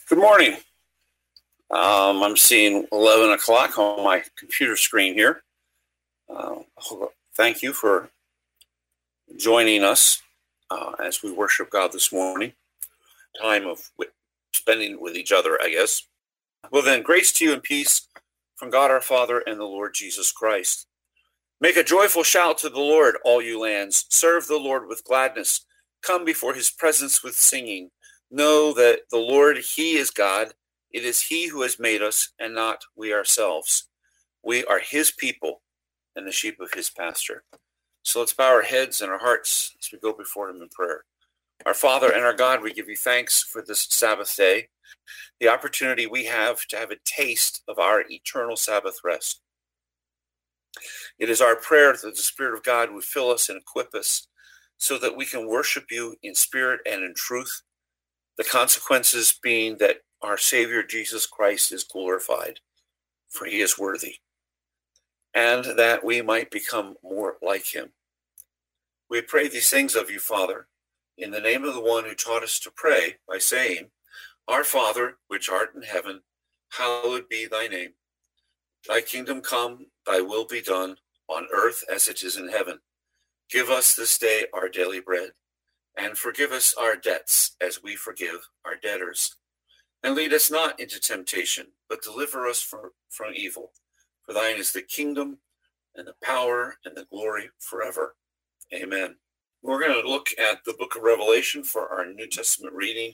Good morning. I'm seeing 11 o'clock on my computer screen here. Thank you for joining us as we worship God this morning. Time of spending with each other, I guess. Well then, grace to you and peace from God our Father and the Lord Jesus Christ. Make a joyful shout to the Lord, all you lands. Serve the Lord with gladness. Come before his presence with singing. Know that the Lord, he is God. It is he who has made us and not we ourselves. We are his people and the sheep of his pasture. So let's bow our heads and our hearts as we go before him in prayer. Our Father and our God, we give you thanks for this Sabbath day, the opportunity we have to have a taste of our eternal Sabbath rest. It is our prayer that the Spirit of God would fill us and equip us so that we can worship you in spirit and in truth, the consequences being that our Savior Jesus Christ is glorified, for he is worthy, and that we might become more like him. We pray these things of you, Father, in the name of the one who taught us to pray by saying, Our Father, which art in heaven, hallowed be thy name. Thy kingdom come, thy will be done, on earth as it is in heaven. Give us this day our daily bread, and forgive us our debts as we forgive our debtors. And lead us not into temptation, but deliver us from evil. For thine is the kingdom, and the power, and the glory forever. Amen. We're going to look at the book of Revelation for our New Testament reading.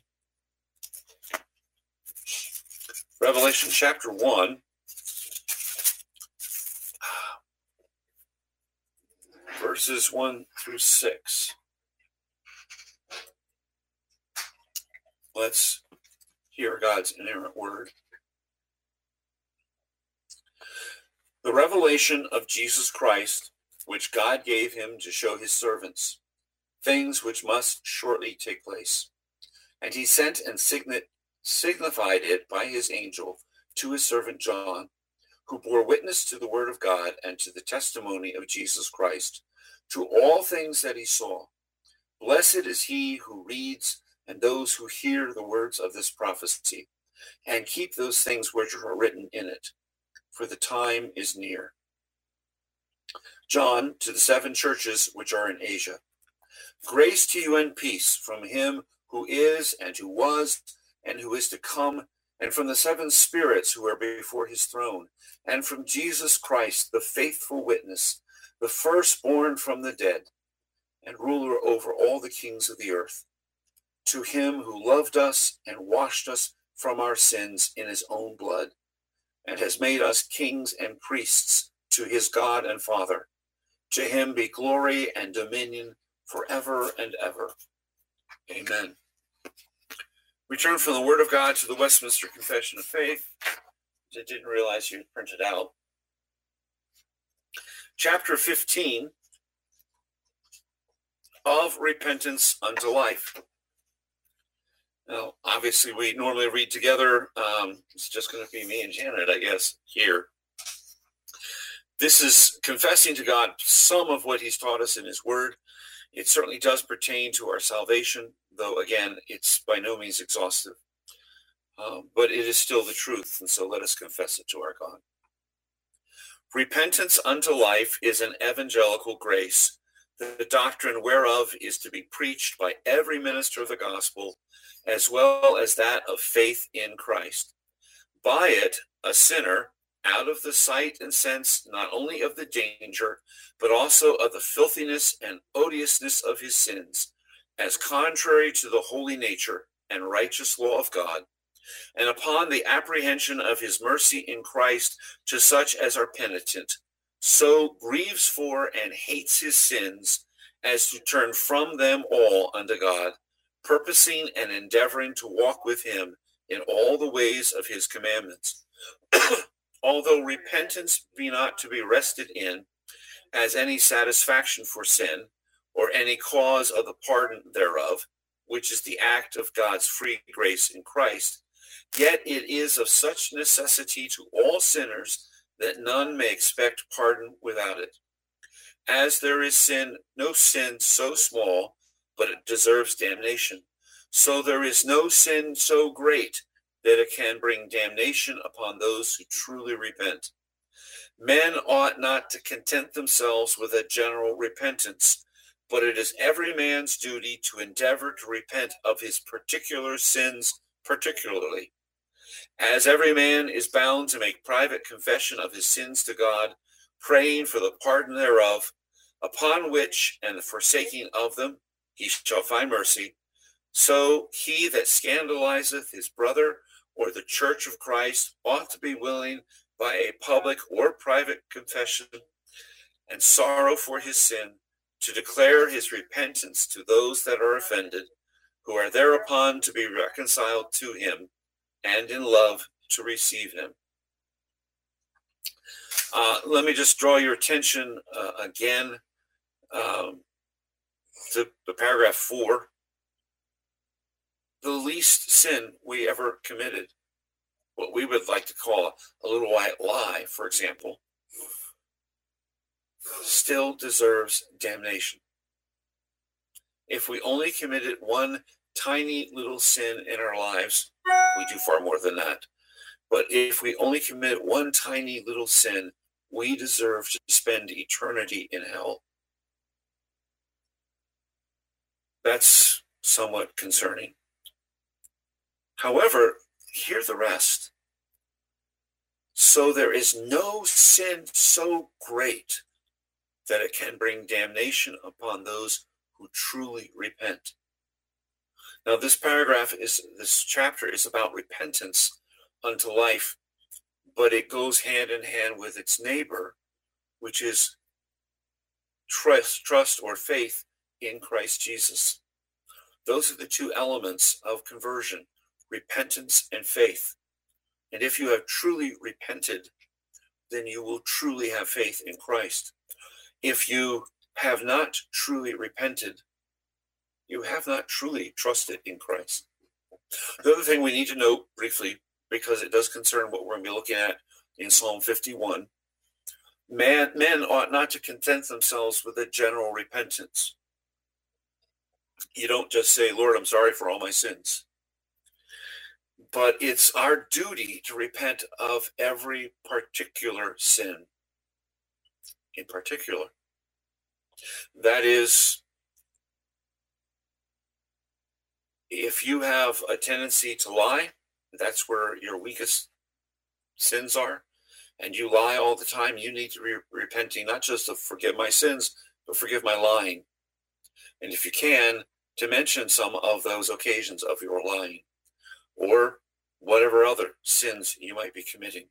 Revelation chapter 1. Verses 1 through 6. Let's hear God's inerrant word. The revelation of Jesus Christ, which God gave him to show his servants, things which must shortly take place. And he sent and signified it by his angel to his servant John, who bore witness to the word of God and to the testimony of Jesus Christ, to all things that he saw. Blessed is he who reads and those who hear the words of this prophecy, and keep those things which are written in it, for the time is near. John, to the 7 churches which are in Asia. Grace to you and peace from him who is and who was and who is to come, and from the 7 spirits who are before his throne, and from Jesus Christ, the faithful witness, the firstborn from the dead, and ruler over all the kings of the earth. To him who loved us and washed us from our sins in his own blood, and has made us kings and priests to his God and Father. To him be glory and dominion forever and ever. Amen. We turn from the Word of God to the Westminster Confession of Faith, which I didn't realize you had printed out. Chapter 15, of repentance unto life. Now, obviously, we normally read together. It's just going to be me and Janet, I guess, here. This is confessing to God some of what he's taught us in his word. It certainly does pertain to our salvation, though, again, it's by no means exhaustive. But it is still the truth, and so let us confess it to our God. Repentance unto life is an evangelical grace, the doctrine whereof is to be preached by every minister of the gospel, as well as that of faith in Christ. By it, a sinner, out of the sight and sense not only of the danger, but also of the filthiness and odiousness of his sins, as contrary to the holy nature and righteous law of God, and upon the apprehension of his mercy in Christ to such as are penitent, so grieves for and hates his sins, as to turn from them all unto God, purposing and endeavoring to walk with him in all the ways of his commandments. Although repentance be not to be rested in as any satisfaction for sin, or any cause of the pardon thereof, which is the act of God's free grace in Christ, yet it is of such necessity to all sinners that none may expect pardon without it. As there is sin, no sin so small, but it deserves damnation, so there is no sin so great that it can bring damnation upon those who truly repent. Men ought not to content themselves with a general repentance, but it is every man's duty to endeavor to repent of his particular sins particularly. As every man is bound to make private confession of his sins to God, praying for the pardon thereof, upon which and the forsaking of them he shall find mercy, so he that scandalizeth his brother or the church of Christ ought to be willing by a public or private confession and sorrow for his sin to declare his repentance to those that are offended, who are thereupon to be reconciled to him, and in love to receive him. Let me just draw your attention again to the paragraph 4. The least sin we ever committed, what we would like to call a little white lie, for example, still deserves damnation. If we only committed one tiny little sin in our lives, we do far more than that. But if we only commit one tiny little sin, we deserve to spend eternity in hell. That's somewhat concerning. However, hear the rest. So there is no sin so great that it can bring damnation upon those who truly repent. Now, this chapter is about repentance unto life, but it goes hand in hand with its neighbor, which is trust or faith in Christ Jesus. Those are the two elements of conversion, repentance and faith. And if you have truly repented, then you will truly have faith in Christ. If you have not truly repented, you have not truly trusted in Christ. The other thing we need to note briefly, because it does concern what we're going to be looking at in Psalm 51, men ought not to content themselves with a general repentance. You don't just say, Lord, I'm sorry for all my sins. But it's our duty to repent of every particular sin in particular. That is, if you have a tendency to lie, that's where your weakest sins are, and you lie all the time, you need to be repenting, not just to forgive my sins, but forgive my lying. And if you can, to mention some of those occasions of your lying, or whatever other sins you might be committing.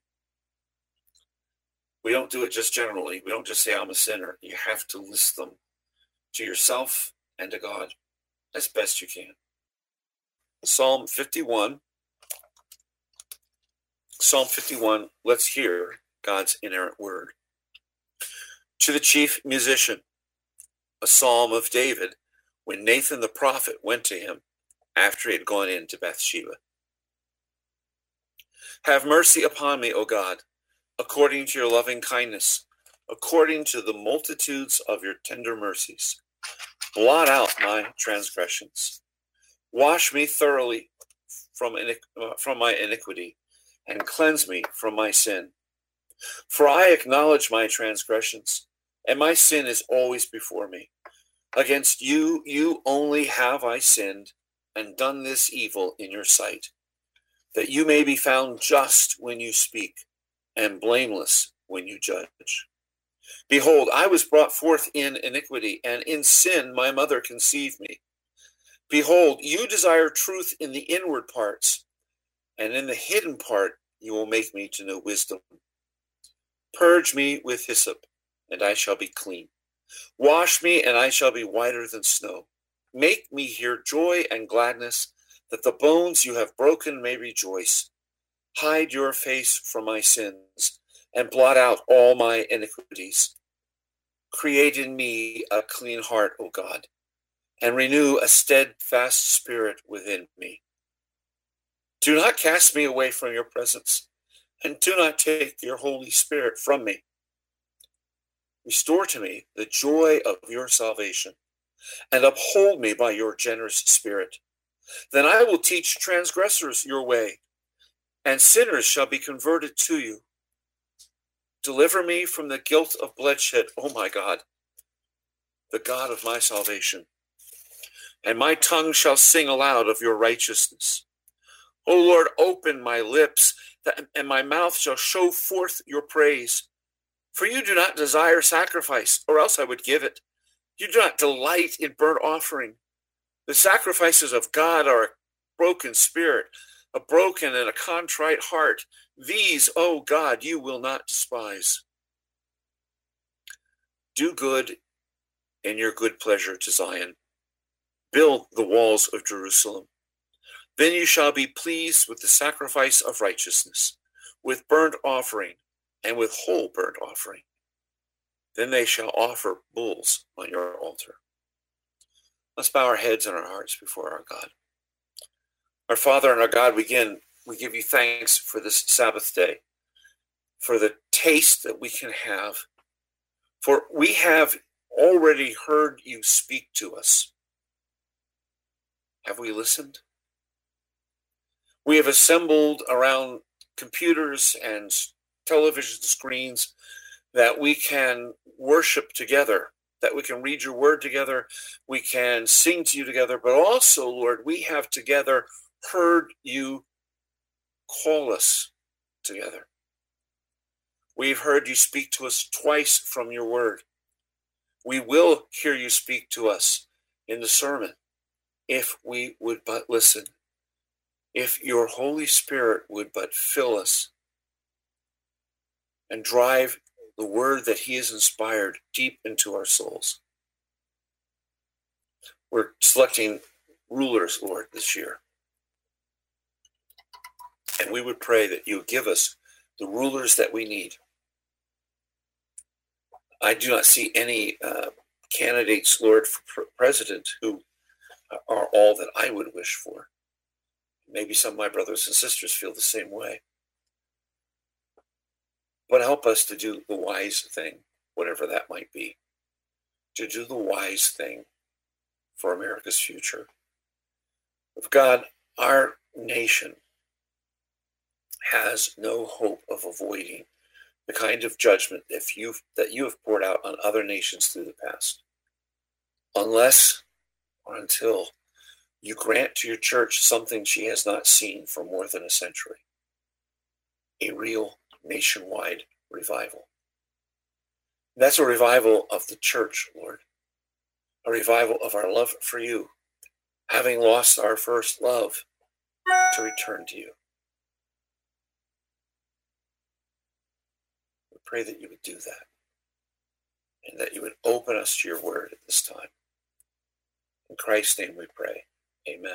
We don't do it just generally. We don't just say, I'm a sinner. You have to list them to yourself and to God as best you can. Psalm 51. Psalm 51, let's hear God's inerrant word. To the chief musician, a psalm of David, when Nathan the prophet went to him after he had gone into Bathsheba. Have mercy upon me, O God, according to your loving kindness, according to the multitudes of your tender mercies. Blot out my transgressions. Wash me thoroughly from my iniquity, and cleanse me from my sin. For I acknowledge my transgressions, and my sin is always before me. Against you, you only have I sinned, and done this evil in your sight, that you may be found just when you speak, and blameless when you judge. Behold, I was brought forth in iniquity, and in sin my mother conceived me. Behold, you desire truth in the inward parts, and in the hidden part you will make me to know wisdom. Purge me with hyssop, and I shall be clean. Wash me, and I shall be whiter than snow. Make me hear joy and gladness, that the bones you have broken may rejoice. Hide your face from my sins, and blot out all my iniquities. Create in me a clean heart, O God, and renew a steadfast spirit within me. Do not cast me away from your presence, and do not take your Holy Spirit from me. Restore to me the joy of your salvation, and uphold me by your generous spirit. Then I will teach transgressors your way, and sinners shall be converted to you. Deliver me from the guilt of bloodshed, O my God, the God of my salvation. And my tongue shall sing aloud of your righteousness. O Lord, open my lips, and my mouth shall show forth your praise. For you do not desire sacrifice, or else I would give it. You do not delight in burnt offering. The sacrifices of God are a broken spirit, a broken and a contrite heart. These, O God, you will not despise. Do good in your good pleasure to Zion. Build the walls of Jerusalem. Then you shall be pleased with the sacrifice of righteousness, with burnt offering, and with whole burnt offering. Then they shall offer bulls on your altar. Let's bow our heads and our hearts before our God. Our Father and our God, we give you thanks for this Sabbath day, for the taste that we can have, for we have already heard you speak to us. Have we listened? We have assembled around computers and television screens that we can worship together, that we can read your word together, we can sing to you together, but also, Lord, we have together heard you call us together. We've heard you speak to us twice from your word. We will hear you speak to us in the sermon if we would but listen, if your Holy Spirit would but fill us and drive the word that he has inspired deep into our souls. We're selecting rulers, Lord, this year. And we would pray that you would give us the rulers that we need. I do not see any candidates, Lord, for president who are all that I would wish for. Maybe some of my brothers and sisters feel the same way. But help us to do the wise thing, whatever that might be, to do the wise thing for America's future. God, our nation has no hope of avoiding the kind of judgment that you have poured out on other nations through the past, unless or until you grant to your church something she has not seen for more than a century, a real nationwide revival. That's a revival of the church, Lord, a revival of our love for you, having lost our first love to return to you. We pray that you would do that and that you would open us to your word at this time. In Christ's name we pray. Amen.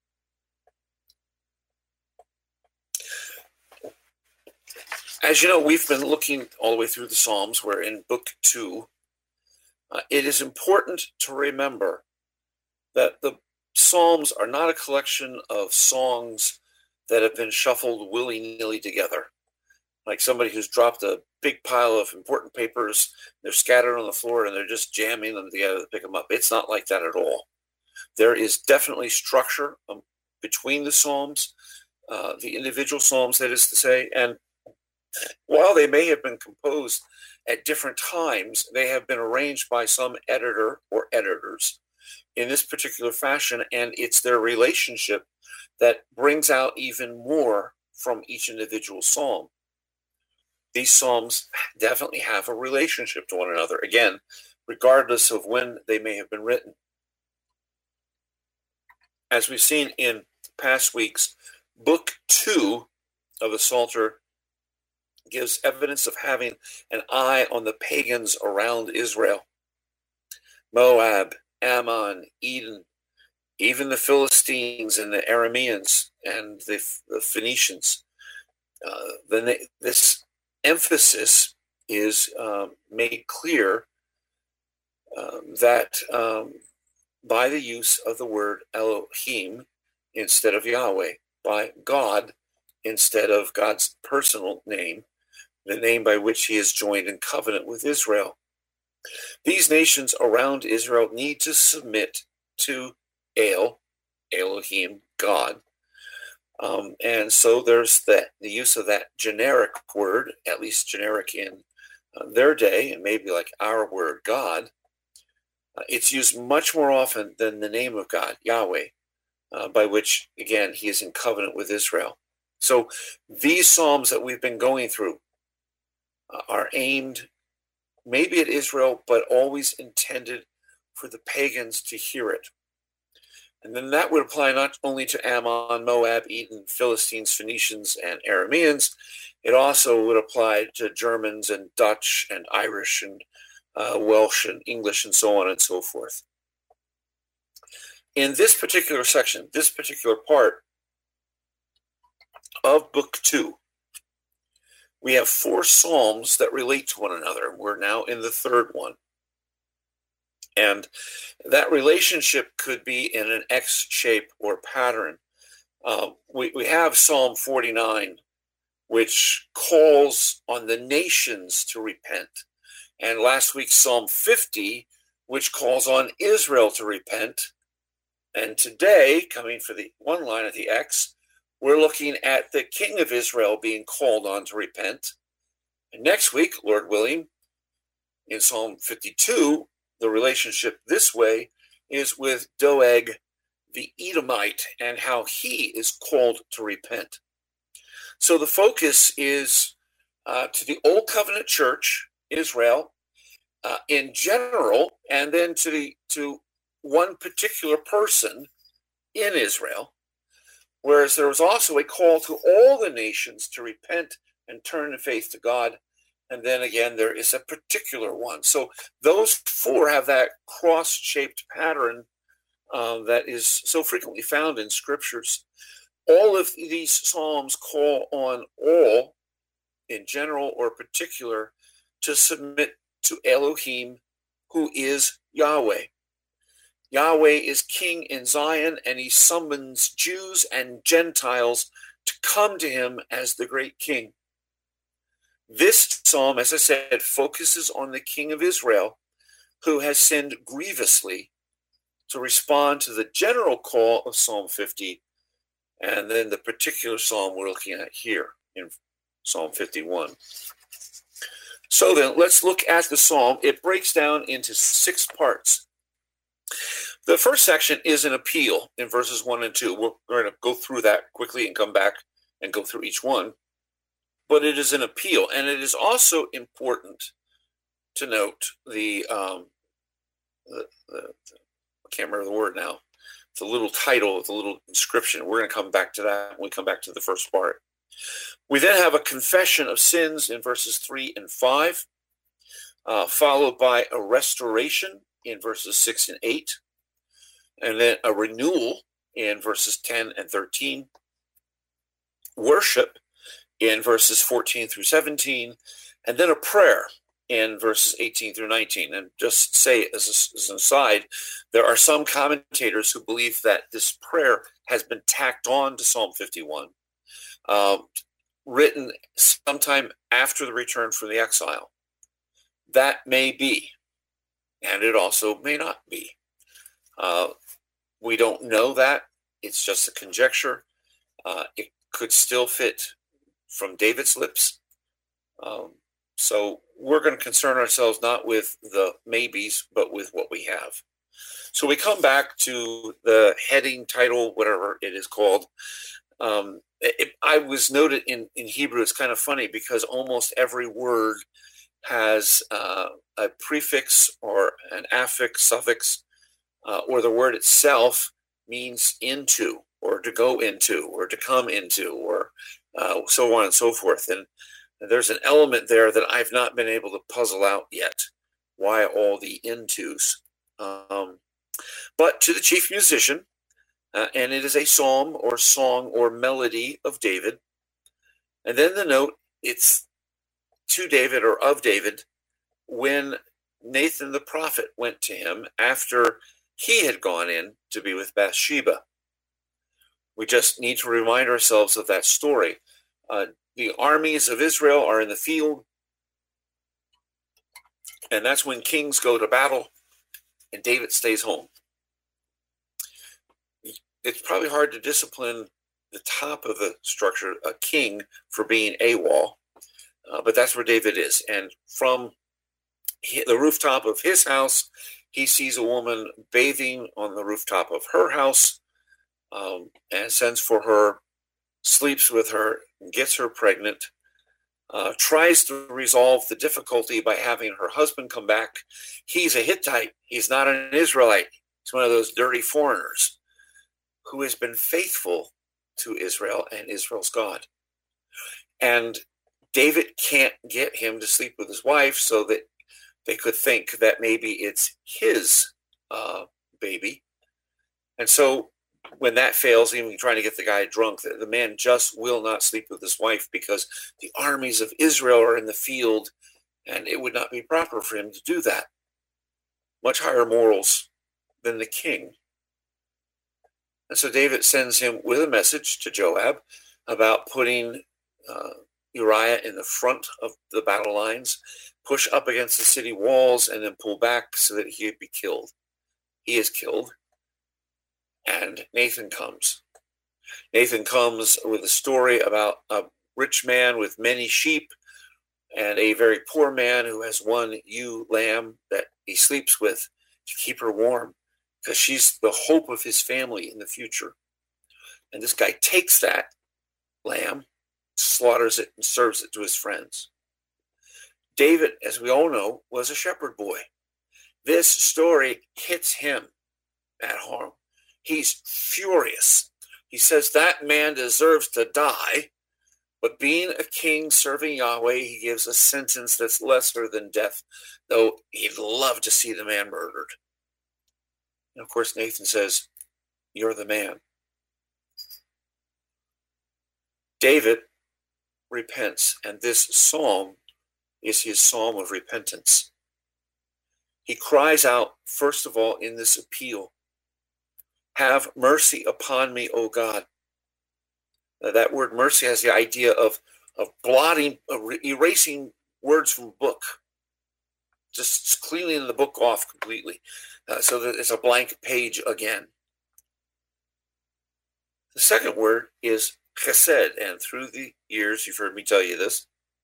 As you know, we've been looking all the way through the Psalms. We're in Book 2. It is important to remember that the Psalms are not a collection of songs that have been shuffled willy-nilly together, like somebody who's dropped a big pile of important papers, they're scattered on the floor, and they're just jamming them together to pick them up. It's not like that at all. There is definitely structure between the Psalms, the individual Psalms, that is to say, and while they may have been composed at different times, they have been arranged by some editor or editors in this particular fashion, and it's their relationship that brings out even more from each individual psalm. These psalms definitely have a relationship to one another, again, regardless of when they may have been written. As we've seen in past weeks, Book 2 of the Psalter gives evidence of having an eye on the pagans around Israel. Moab, Ammon, Edom, even the Philistines and the Arameans and the Phoenicians. This emphasis is made clear that by the use of the word Elohim instead of Yahweh, by God instead of God's personal name, the name by which he is joined in covenant with Israel. These nations around Israel need to submit to Elohim, God, And so there's the use of that generic word, at least generic in their day, and maybe like our word, God. It's used much more often than the name of God, Yahweh, by which, again, he is in covenant with Israel. So these Psalms that we've been going through are aimed maybe at Israel, but always intended for the pagans to hear it. And then that would apply not only to Ammon, Moab, Edom, Philistines, Phoenicians, and Arameans. It also would apply to Germans and Dutch and Irish and Welsh and English and so on and so forth. In this particular section, this particular part of Book 2, we have 4 Psalms that relate to one another. We're now in the third one. And that relationship could be in an X shape or pattern. We have Psalm 49, which calls on the nations to repent. And last week, Psalm 50, which calls on Israel to repent. And today, coming for the one line of the X, we're looking at the king of Israel being called on to repent. And next week, Lord willing, in Psalm 52, the relationship this way is with Doeg the Edomite and how he is called to repent. So the focus is to the Old Covenant Church, Israel, in general, and then to one particular person in Israel, whereas there was also a call to all the nations to repent and turn in faith to God. And then again, there is a particular one. So those 4 have that cross-shaped pattern that is so frequently found in scriptures. All of these Psalms call on all, in general or particular, to submit to Elohim, who is Yahweh. Yahweh is king in Zion, and he summons Jews and Gentiles to come to him as the great king. This psalm, as I said, focuses on the king of Israel, who has sinned grievously, to respond to the general call of Psalm 50, and then the particular psalm we're looking at here in Psalm 51. So then, let's look at the psalm. It breaks down into 6 parts. The first section is an appeal in verses 1 and 2. We're going to go through that quickly and come back and go through each one. But it is an appeal, and it is also important to note I can't remember the word now, the little title, the little inscription. We're going to come back to that when we come back to the first part. We then have a confession of sins in verses 3 and 5, followed by a restoration in verses 6 and 8, and then a renewal in verses 10 and 13, worship in verses 14 through 17, and then a prayer in verses 18 through 19. And just say as an aside, there are some commentators who believe that this prayer has been tacked on to Psalm 51, written sometime after the return from the exile. That may be, and it also may not be. We don't know that. It's just a conjecture. It could still fit from David's lips. So we're going to concern ourselves not with the maybes, but with what we have. So we come back to the heading, title, whatever it is called. I was noted in Hebrew, it's kind of funny because almost every word has a prefix or an affix, suffix, or the word itself means into, or to go into, or to come into, or so on and so forth. And there's an element there that I've not been able to puzzle out yet. Why all the intos? But to the chief musician, and it is a psalm or song or melody of David. And then the note, it's to David or of David when Nathan the prophet went to him after he had gone in to be with Bathsheba. We just need to remind ourselves of that story. The armies of Israel are in the field, and that's when kings go to battle, and David stays home. It's probably hard to discipline the top of the structure, a king for being AWOL. But that's where David is. And from the rooftop of his house, he sees a woman bathing on the rooftop of her house, and sends for her, sleeps with her, gets her pregnant, tries to resolve the difficulty by having her husband come back. He's a Hittite. He's not an Israelite. He's one of those dirty foreigners who has been faithful to Israel and Israel's God. And David can't get him to sleep with his wife so that they could think that maybe it's his baby. And so when that fails, even trying to get the guy drunk, the man just will not sleep with his wife because the armies of Israel are in the field, and it would not be proper for him to do that. Much higher morals than the king. And so David sends him with a message to Joab about putting Uriah in the front of the battle lines, push up against the city walls, and then pull back so that he would be killed. He is killed. And Nathan comes. Nathan comes with a story about a rich man with many sheep and a very poor man who has one ewe lamb that he sleeps with to keep her warm because she's the hope of his family in the future. And this guy takes that lamb, slaughters it, and serves it to his friends. David, as we all know, was a shepherd boy. This story hits him at home. He's furious. He says that man deserves to die, but being a king serving Yahweh, he gives a sentence that's lesser than death, though he'd love to see the man murdered. And of course, Nathan says, "You're the man." David repents, and this psalm is his psalm of repentance. He cries out, first of all, in this appeal, "Have mercy upon me, O God." Now, that word mercy has the idea of blotting, erasing words from a book, just cleaning the book off completely, so that it's a blank page again. The second word is chesed, and through the years, you've heard me tell you this,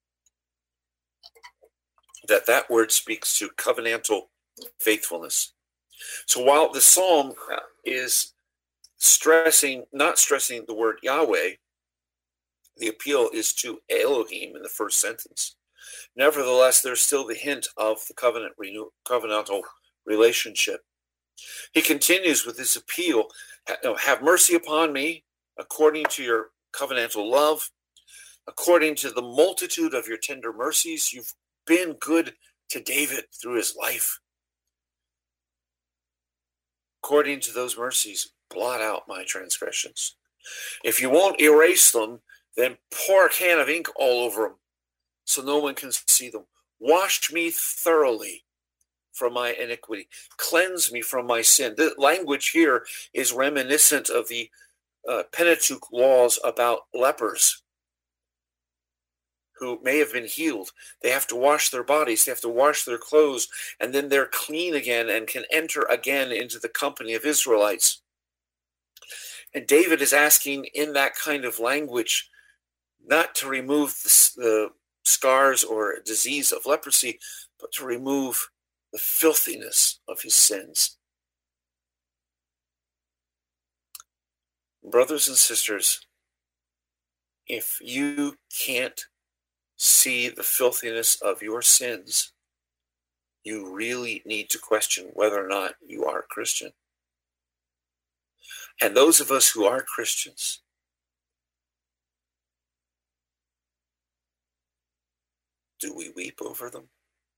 that word speaks to covenantal faithfulness. So while the psalm is not stressing the word Yahweh, the appeal is to Elohim in the first sentence. Nevertheless, there's still the hint of the covenantal relationship. He continues with this appeal, "Have mercy upon me according to your covenantal love, according to the multitude of your tender mercies. You've been good to David through his life. According to those mercies, blot out my transgressions. If you won't erase them, then pour a can of ink all over them so no one can see them. Wash me thoroughly from my iniquity. Cleanse me from my sin." The language here is reminiscent of the Pentateuch laws about lepers who may have been healed. They have to wash their bodies, they have to wash their clothes, and then they're clean again and can enter again into the company of Israelites. And David is asking in that kind of language not to remove the scars or disease of leprosy, but to remove the filthiness of his sins. Brothers and sisters, if you can't see the filthiness of your sins, you really need to question whether or not you are a Christian. And those of us who are Christians, do we weep over them?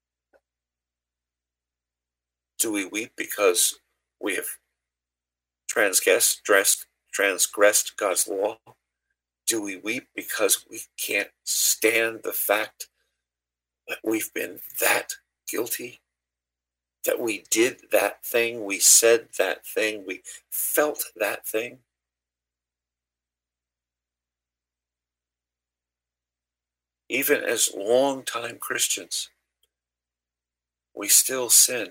Do we weep because we have transgressed God's law? Do we weep because we can't stand the fact that we've been that guilty? That we did that thing, we said that thing, we felt that thing? Even as long-time Christians, we still sin.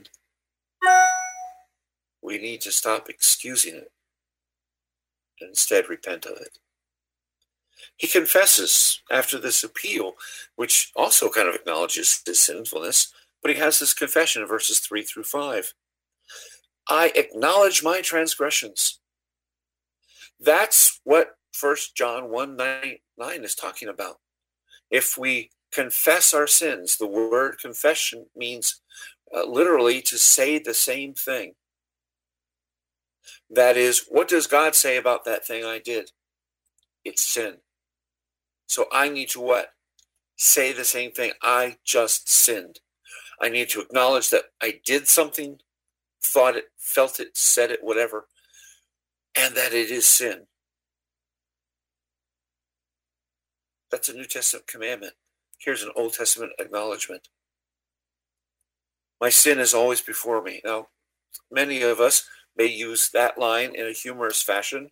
We need to stop excusing it and instead repent of it. He confesses after this appeal, which also kind of acknowledges his sinfulness, but he has this confession in verses 3 through 5. I acknowledge my transgressions. That's what 1 John 1:9 is talking about. If we confess our sins, the word confession means literally to say the same thing. That is, what does God say about that thing I did? It's sin. So I need to what? Say the same thing. I just sinned. I need to acknowledge that I did something, thought it, felt it, said it, whatever, and that it is sin. That's a New Testament commandment. Here's an Old Testament acknowledgement. My sin is always before me. Now, many of us may use that line in a humorous fashion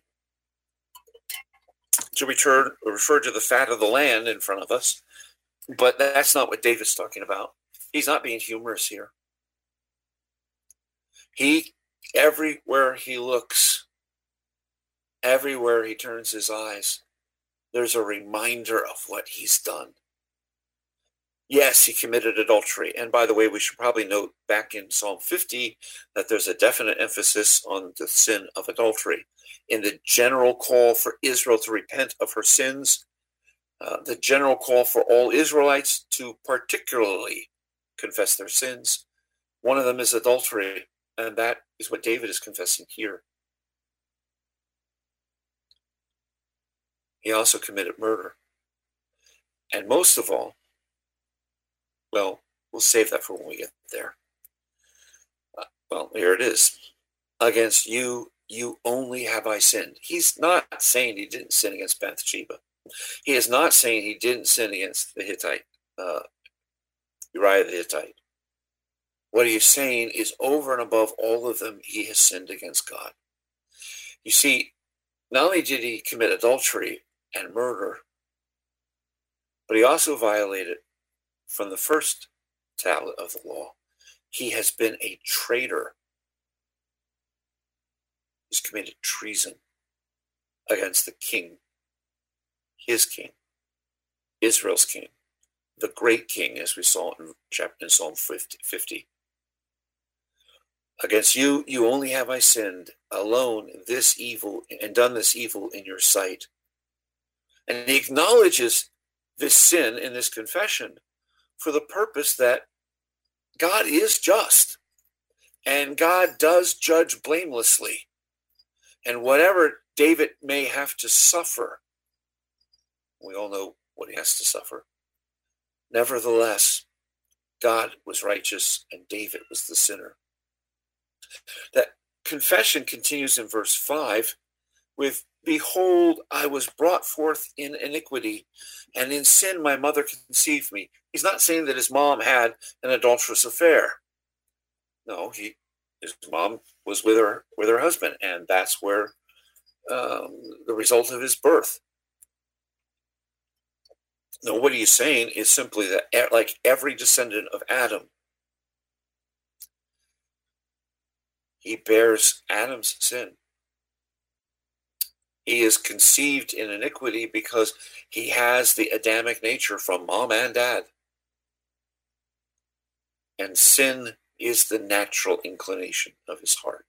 to refer to the fat of the land in front of us, but that's not what David's talking about. He's not being humorous here. Everywhere he looks, everywhere he turns his eyes, there's a reminder of what he's done. Yes, he committed adultery. And by the way, we should probably note back in Psalm 50 that there's a definite emphasis on the sin of adultery. In the general call for Israel to repent of her sins, the general call for all Israelites to particularly confess their sins, one of them is adultery, and that is what David is confessing here. He also committed murder. And most of all, well, we'll save that for when we get there. Well, here it is. Against you, you only have I sinned. He's not saying he didn't sin against Bathsheba. He is not saying he didn't sin against the Hittite, Uriah the Hittite. What he is saying is over and above all of them, he has sinned against God. You see, not only did he commit adultery and murder, but he also violated from the first tablet of the law. He has been a traitor. He's committed treason against the king, his king, Israel's king, the great king, as we saw in Psalm 50. Against you, you only have I sinned, alone this evil, and done this evil in your sight. And he acknowledges this sin in this confession for the purpose that God is just, and God does judge blamelessly. And whatever David may have to suffer, we all know what he has to suffer. Nevertheless, God was righteous and David was the sinner. That confession continues in verse 5 with, behold, I was brought forth in iniquity, and in sin my mother conceived me. He's not saying that his mom had an adulterous affair. No, his mom was with her husband, and that's where the result of his birth. No, what he's saying is simply that, like every descendant of Adam, he bears Adam's sin. He is conceived in iniquity because he has the Adamic nature from mom and dad. And sin is the natural inclination of his heart.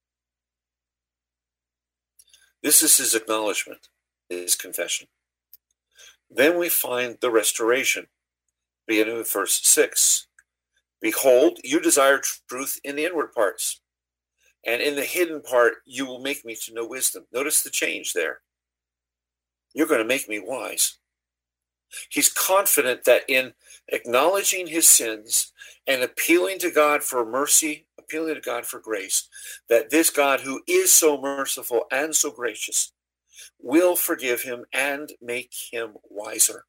This is his acknowledgement, his confession. Then we find the restoration, beginning with verse 6. Behold, you desire truth in the inward parts, and in the hidden part you will make me to know wisdom. Notice the change there. You're going to make me wise. He's confident that in acknowledging his sins and appealing to God for mercy, appealing to God for grace, that this God who is so merciful and so gracious will forgive him and make him wiser.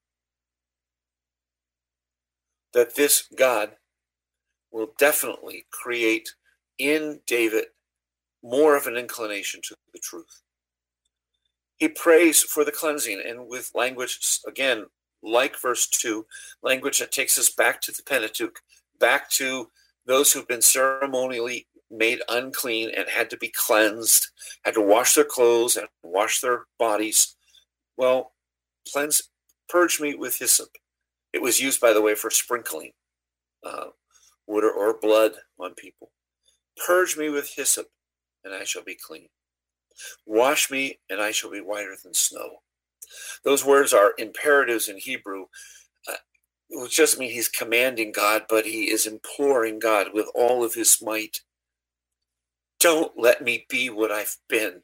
That this God will definitely create in David more of an inclination to the truth. He prays for the cleansing, and with language, again, like verse 2, language that takes us back to the Pentateuch, back to those who've been ceremonially made unclean and had to be cleansed, had to wash their clothes and wash their bodies. Well, Purge me with hyssop. It was used, by the way, for sprinkling water or blood on people. Purge me with hyssop, and I shall be clean. Wash me, and I shall be whiter than snow. Those words are imperatives in Hebrew, which doesn't mean he's commanding God, but he is imploring God with all of his might. Don't let me be what I've been.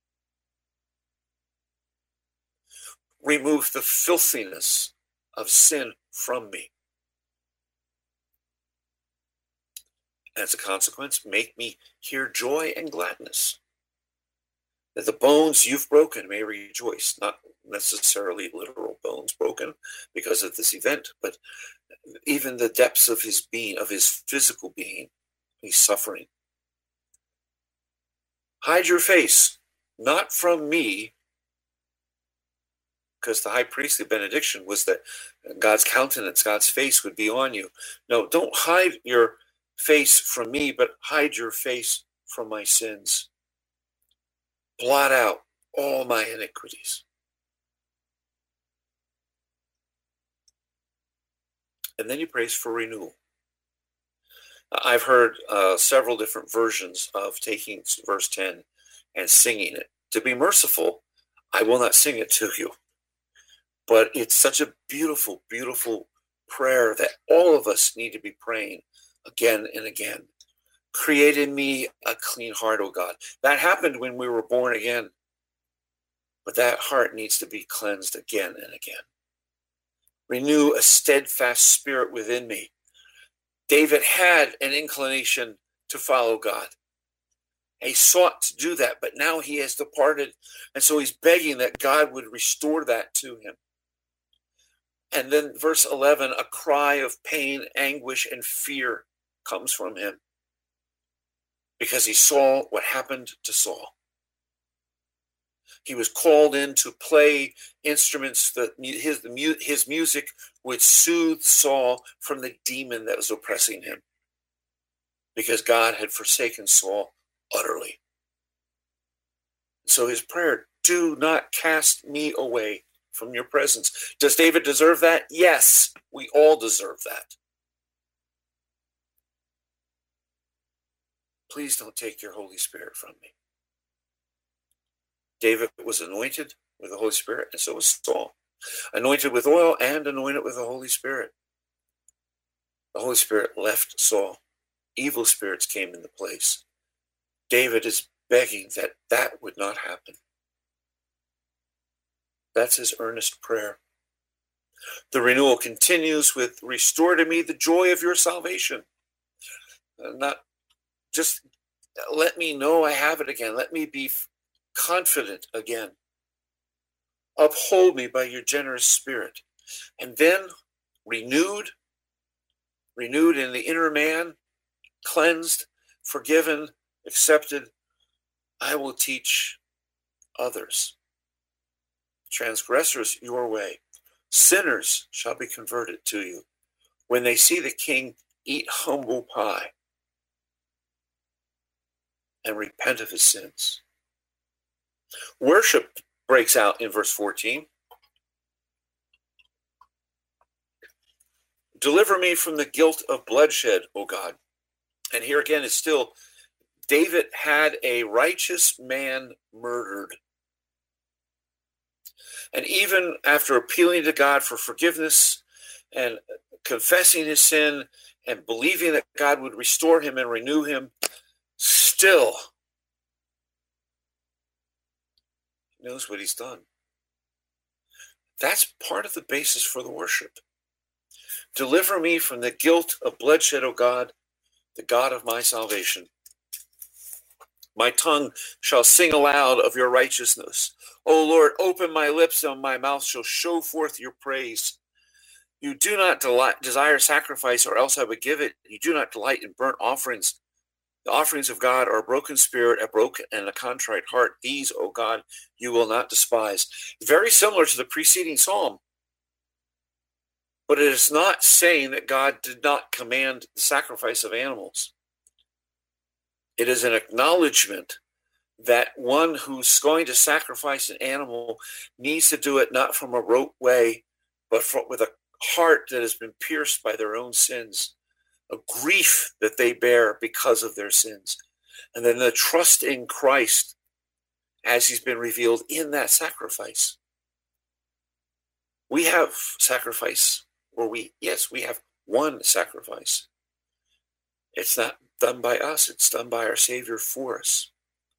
Remove the filthiness of sin from me. As a consequence, make me hear joy and gladness, that the bones you've broken may rejoice. Not necessarily literal bones broken because of this event, but even the depths of his being, of his physical being, he's suffering. Hide your face, not from me, because the high priestly benediction was that God's countenance, God's face would be on you. No, don't hide your face from me, but hide your face from my sins. Blot out all my iniquities. And then he prays for renewal. I've heard several different versions of taking verse 10 and singing it. To be merciful, I will not sing it to you. But it's such a beautiful, beautiful prayer that all of us need to be praying again and again. Create in me a clean heart, O God. That happened when we were born again. But that heart needs to be cleansed again and again. Renew a steadfast spirit within me. David had an inclination to follow God. He sought to do that, but now he has departed. And so he's begging that God would restore that to him. And then verse 11, a cry of pain, anguish, and fear comes from him because he saw what happened to Saul. He was called in to play instruments that his music would soothe Saul from the demon that was oppressing him, because God had forsaken Saul utterly. So his prayer, do not cast me away from your presence. Does David deserve that? Yes, we all deserve that. Please don't take your Holy Spirit from me. David was anointed with the Holy Spirit, and so was Saul. Anointed with oil and anointed with the Holy Spirit. The Holy Spirit left Saul. Evil spirits came into place. David is begging that that would not happen. That's his earnest prayer. The renewal continues with, restore to me the joy of your salvation. Not just let me know I have it again. Let me be confident again. Uphold me by your generous spirit. And then renewed in the inner man, cleansed, forgiven, accepted, I will teach others. Transgressors your way. Sinners shall be converted to you when they see the king eat humble pie and repent of his sins. Worship breaks out in verse 14. Deliver me from the guilt of bloodshed, O God. And here again is still, David had a righteous man murdered. And even after appealing to God for forgiveness and confessing his sin and believing that God would restore him and renew him, still he knows what he's done. That's part of the basis for the worship. Deliver me from the guilt of bloodshed, O God, the God of my salvation. My tongue shall sing aloud of your righteousness. O Lord, open my lips, and my mouth shall show forth your praise. You do not desire sacrifice, or else I would give it. You do not delight in burnt offerings. The offerings of God are a broken spirit, a broken and a contrite heart. These, O God, you will not despise. Very similar to the preceding psalm. But it is not saying that God did not command the sacrifice of animals. It is an acknowledgement that one who's going to sacrifice an animal needs to do it not from a rote way, but with a heart that has been pierced by their own sins, a grief that they bear because of their sins, and then the trust in Christ as he's been revealed in that sacrifice. We have sacrifice, or we have one sacrifice. It's not done by us, it's done by our Savior for us.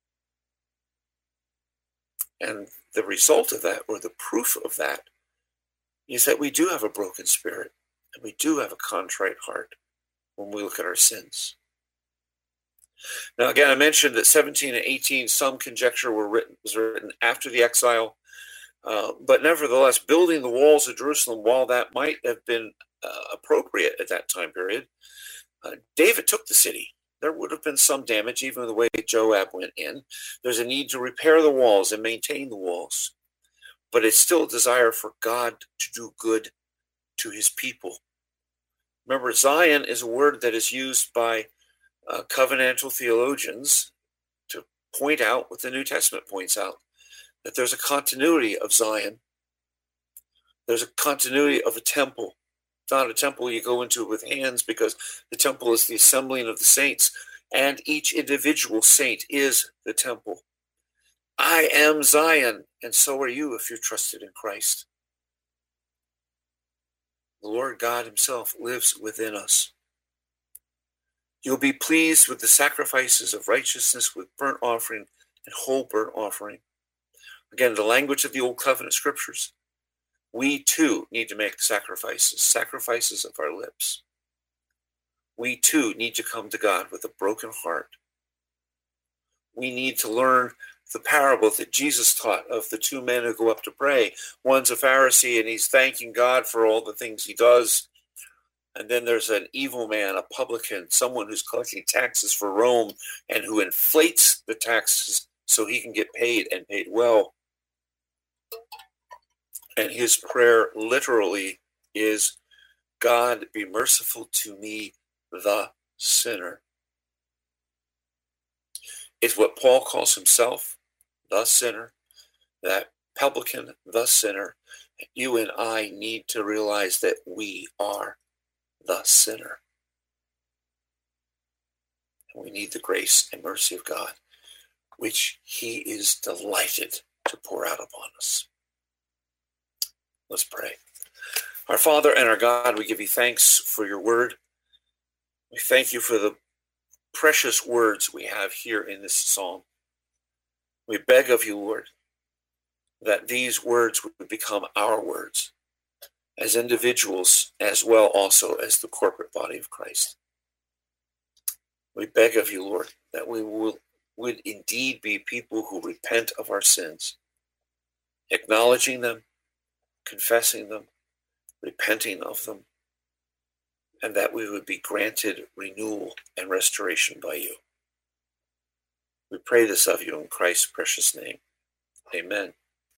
And the result of that, or the proof of that, is that we do have a broken spirit, and we do have a contrite heart when we look at our sins. Now, again, I mentioned that 17 and 18, some conjecture was written after the exile, but nevertheless, building the walls of Jerusalem, while that might have been appropriate at that time period, David took the city. There would have been some damage, even the way Joab went in. There's a need to repair the walls and maintain the walls. But it's still a desire for God to do good to his people. Remember, Zion is a word that is used by covenantal theologians to point out what the New Testament points out, that there's a continuity of Zion. There's a continuity of a temple. It's not a temple you go into with hands, because the temple is the assembling of the saints, and each individual saint is the temple. I am Zion, and so are you if you're trusted in Christ. The Lord God himself lives within us. You'll be pleased with the sacrifices of righteousness, with burnt offering and whole burnt offering. Again, the language of the Old Covenant scriptures. We too need to make sacrifices of our lips. We too need to come to God with a broken heart. We need to learn the parable that Jesus taught of the two men who go up to pray. One's a Pharisee, and he's thanking God for all the things he does. And then there's an evil man, a publican, someone who's collecting taxes for Rome and who inflates the taxes so he can get paid, and paid well. And his prayer literally is, God, be merciful to me, the sinner. It's what Paul calls himself, the sinner, that publican, the sinner. You and I need to realize that we are the sinner. And we need the grace and mercy of God, which he is delighted to pour out upon us. Let's pray. Our Father and our God, we give you thanks for your word. We thank you for the precious words we have here in this psalm. We beg of you, Lord, that these words would become our words as individuals, as well also as the corporate body of Christ. We beg of you, Lord, that we would indeed be people who repent of our sins, acknowledging them, confessing them, repenting of them, and that we would be granted renewal and restoration by you. We pray this of you in Christ's precious name. Amen.